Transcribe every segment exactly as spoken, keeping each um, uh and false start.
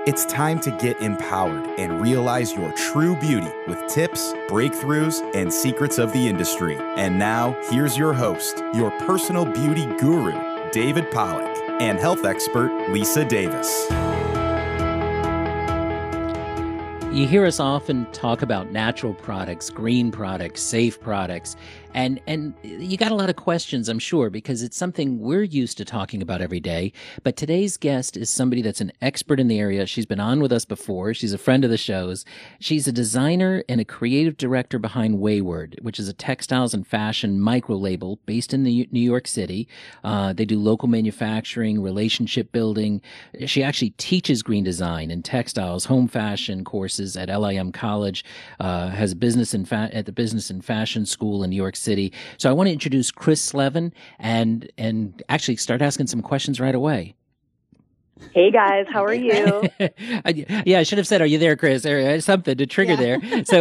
It's time to get empowered and realize your true beauty with tips, breakthroughs, and secrets of the industry. And now, here's your host, your personal beauty guru, David Pollack, and health expert, Lisa Davis. You hear us often talk about natural products, green products, safe products, and and you got a lot of questions, I'm sure, because it's something we're used to talking about every day. But today's guest is somebody that's an expert in the area. She's been on with us before. She's a friend of the show's. She's a designer and a creative director behind Wayward, which is a textiles and fashion micro label based in New York City. Uh, they do local manufacturing, relationship building. She actually teaches green design and textiles, home fashion courses at L I M College, uh, has business in fa- at the Business and Fashion School in New York City. So I want to introduce Chris Slevin and and actually start asking some questions right away. Hey guys, how are you? Yeah, I should have said, "Are you there, Chris?" Or something to trigger yeah. there. So,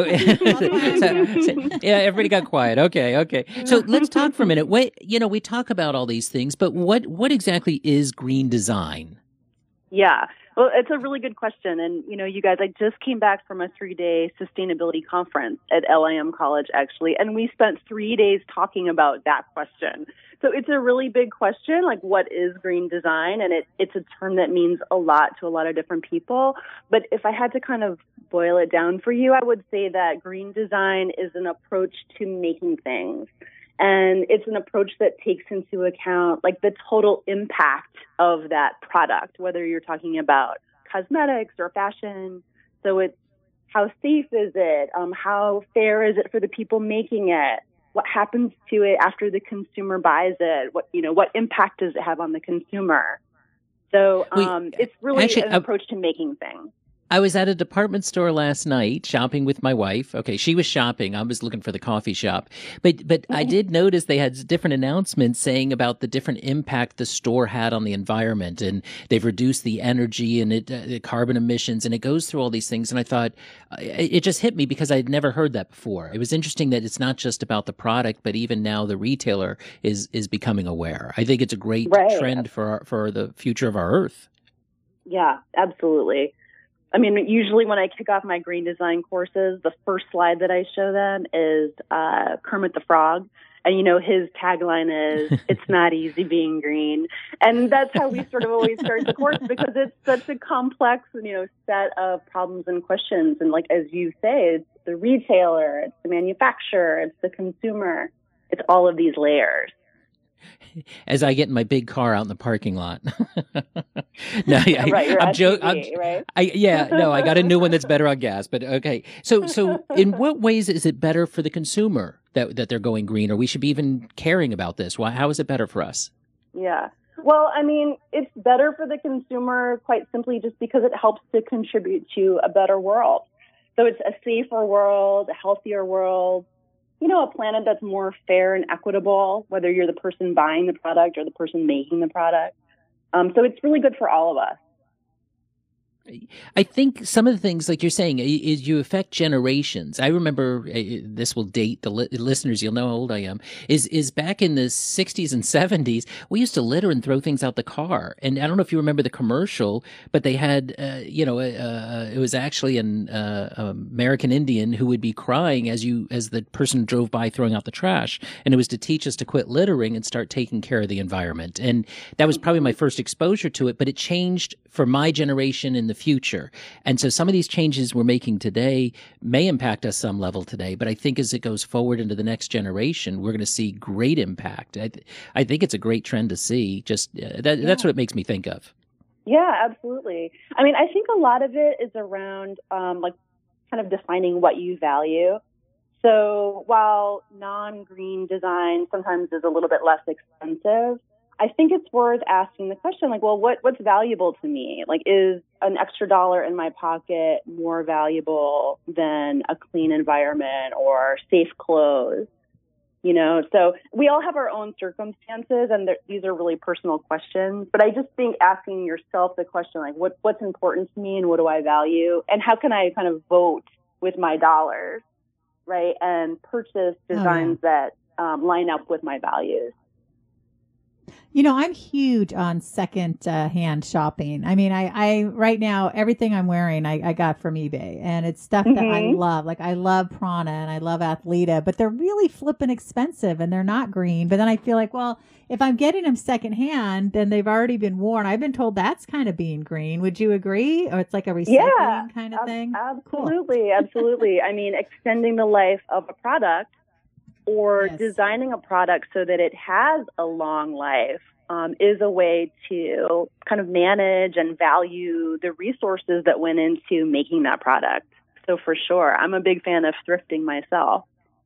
so, so, yeah, everybody got quiet. Okay, okay. So let's talk for a minute. What you know, we talk about all these things, but what what exactly is green design? Yeah. Well, it's a really good question. And, you know, you guys, I just came back from a three-day sustainability conference at L I M College, actually, and we spent three days talking about that question. So it's a really big question, like what is green design? And it, it's a term that means a lot to a lot of different people. But if I had to kind of boil it down for you, I would say that green design is an approach to making things. And it's an approach that takes into account like the total impact of that product, whether you're talking about cosmetics or fashion. So it's how safe is it? Um, how fair is it for the people making it? What happens to it after the consumer buys it? What, you know, what impact does it have on the consumer? So um, Wait, it's really actually, an approach uh, to making things. I was at a department store last night shopping with my wife. Okay, she was shopping. I was looking for the coffee shop. But but I did notice they had different announcements saying about the different impact the store had on the environment. And they've reduced the energy and it, uh, the carbon emissions. And it goes through all these things. And I thought, uh, it just hit me because I'd never heard that before. It was interesting that it's not just about the product, but even now the retailer is is becoming aware. I think it's a great right. trend for our, for the future of our Earth. Yeah, absolutely. I mean, usually when I kick off my green design courses, the first slide that I show them is uh, Kermit the Frog. And, you know, his tagline is, it's not easy being green. And that's how we sort of always start the course because it's such a complex, you know, set of problems and questions. And like, as you say, it's the retailer, it's the manufacturer, it's the consumer. It's all of these layers. As I get in my big car out in the parking lot. no, I, right, you're I'm joking, right? I, yeah, no, I got a new one that's better on gas. But okay, so so in what ways is it better for the consumer that that they're going green, or we should be even caring about this? Why? How is it better for us? Yeah. Well, I mean, it's better for the consumer quite simply just because it helps to contribute to a better world. So it's a safer world, a healthier world. You know, a planet that's more fair and equitable, whether you're the person buying the product or the person making the product. Um, so it's really good for all of us. I think some of the things, like you're saying, is you affect generations. I remember, uh, this will date the li- listeners, you'll know how old I am, is is back in the sixties and seventies, we used to litter and throw things out the car. And I don't know if you remember the commercial, but they had, uh, you know, uh, it was actually an uh, American Indian who would be crying as you as the person drove by throwing out the trash. And it was to teach us to quit littering and start taking care of the environment. And that was probably my first exposure to it, but it changed for my generation in the future. And so some of these changes we're making today may impact us some level today, but I think as it goes forward into the next generation, we're going to see great impact. I, th- I think it's a great trend to see. Just uh, that, yeah. That's what it makes me think of. Yeah, absolutely. I mean, I think a lot of it is around um, like kind of defining what you value. So while non-green design sometimes is a little bit less expensive, I think it's worth asking the question, like, well, what, what's valuable to me? Like, is an extra dollar in my pocket more valuable than a clean environment or safe clothes? You know, so we all have our own circumstances, and these are really personal questions. But I just think asking yourself the question, like, what, what's important to me and what do I value? And how can I kind of vote with my dollars, right? And purchase designs oh, yeah. that um, line up with my values. You know, I'm huge on second uh, hand shopping. I mean, I, I right now, everything I'm wearing, I, I got from eBay, and it's stuff mm-hmm. that I love. Like I love Prana and I love Athleta, but they're really flipping expensive and they're not green. But then I feel like, well, if I'm getting them secondhand, then they've already been worn. I've been told that's kind of being green. Would you agree? Or it's like a recycling yeah, kind of ab- thing? Absolutely. Cool. Absolutely. I mean, extending the life of a product or yes. designing a product so that it has a long life um, is a way to kind of manage and value the resources that went into making that product. So for sure, I'm a big fan of thrifting myself.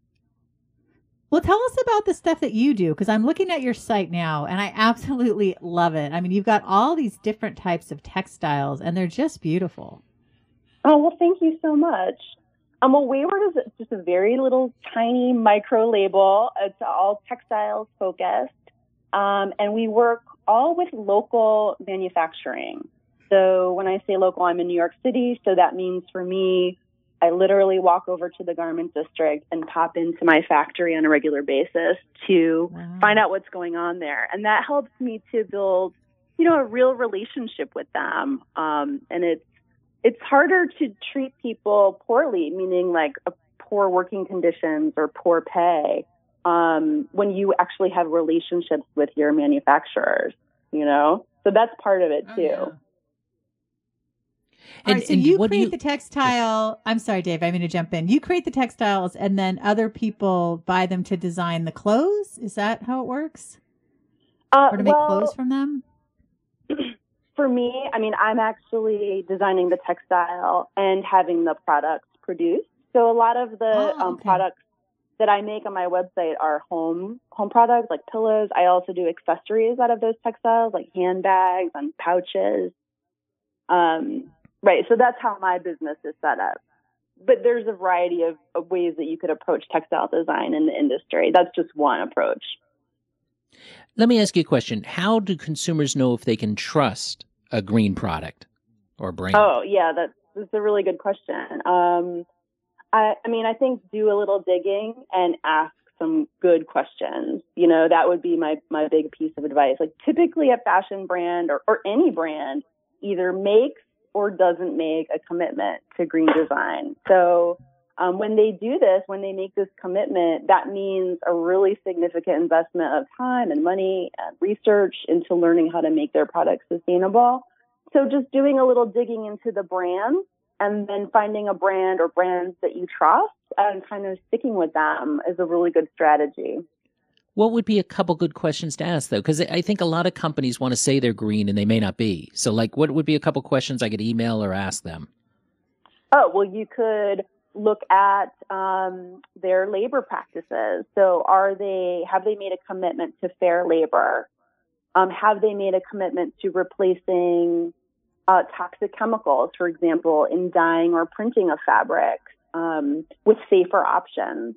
Well, tell us about the stuff that you do, because I'm looking at your site now and I absolutely love it. I mean, you've got all these different types of textiles and they're just beautiful. Oh, well, thank you so much. Um, well, Wayward is just a very little tiny micro label. It's all textiles focused. Um, and we work all with local manufacturing. So when I say local, I'm in New York City. So that means for me, I literally walk over to the garment district and pop into my factory on a regular basis to wow. find out what's going on there. And that helps me to build, you know, a real relationship with them. Um, and it's, it's harder to treat people poorly, meaning like a poor working conditions or poor pay, um, when you actually have relationships with your manufacturers, you know? So that's part of it too. Oh, yeah. And, All right, so you create you... the textile. I'm sorry, Dave, I'm going to jump in. You create the textiles and then other people buy them to design the clothes. Is that how it works? Uh, or to make well, clothes from them? For me, I mean, I'm actually designing the textile and having the products produced. So a lot of the oh, um, okay. products that I make on my website are home home products like pillows. I also do accessories out of those textiles like handbags and pouches. Um, right. So that's how my business is set up. But there's a variety of, of ways that you could approach textile design in the industry. That's just one approach. Let me ask you a question. How do consumers know if they can trust a green product or brand? Oh, yeah, that's, that's a really good question. Um, I, I mean, I think do a little digging and ask some good questions. You know, that would be my, my big piece of advice. Like typically a fashion brand or, or any brand either makes or doesn't make a commitment to green design. So um, when they do this, when they make this commitment, that means a really significant investment of time and money and research into learning how to make their products sustainable. So just doing a little digging into the brand and then finding a brand or brands that you trust and kind of sticking with them is a really good strategy. What would be a couple good questions to ask, though? Because I think a lot of companies want to say they're green and they may not be. So, like, what would be a couple questions I could email or ask them? Oh, well, you could look at um, their labor practices. So, are they have they made a commitment to fair labor? Um, have they made a commitment to replacing uh, toxic chemicals, for example, in dyeing or printing of fabric um, with safer options?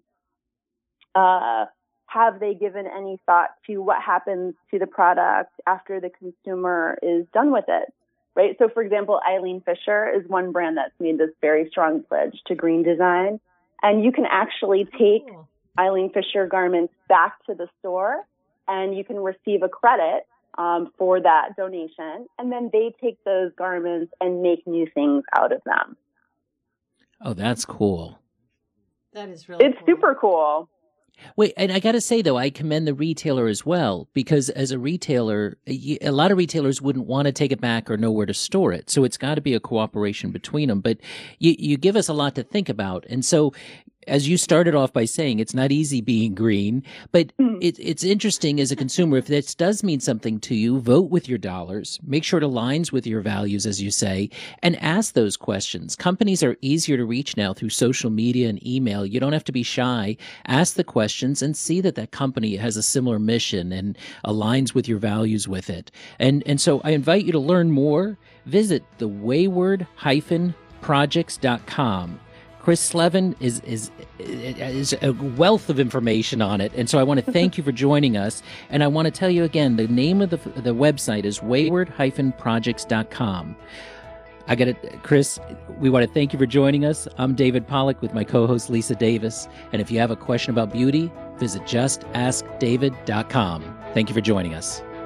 Uh, Have they given any thought to what happens to the product after the consumer is done with it, right? So, for example, Eileen Fisher is one brand that's made this very strong pledge to green design. And you can actually take oh. Eileen Fisher garments back to the store and you can receive a credit um, for that donation. And then they take those garments and make new things out of them. Oh, that's cool. That is really It's cool. super cool. Wait, and I got to say, though, I commend the retailer as well, because as a retailer, a lot of retailers wouldn't want to take it back or know where to store it. So it's got to be a cooperation between them. But you, you give us a lot to think about. And so, as you started off by saying, it's not easy being green, but mm. it, it's interesting as a consumer. If this does mean something to you, vote with your dollars, make sure it aligns with your values, as you say, and ask those questions. Companies are easier to reach now through social media and email. You don't have to be shy. Ask the questions and see that that company has a similar mission and aligns with your values with it. And, and so I invite you to learn more. Visit the wayward dash projects dot com. Chris Slevin is, is is a wealth of information on it, and so I want to thank you for joining us. And I want to tell you again, the name of the the website is wayward dash projects dot com. I got it, Chris. We want to thank you for joining us. I'm David Pollack with my co-host Lisa Davis, and if you have a question about beauty, visit just ask david dot com. Thank you for joining us.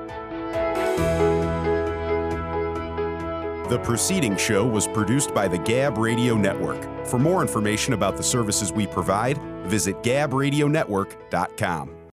The preceding show was produced by the Gab Radio Network. For more information about the services we provide, visit gab radio network dot com.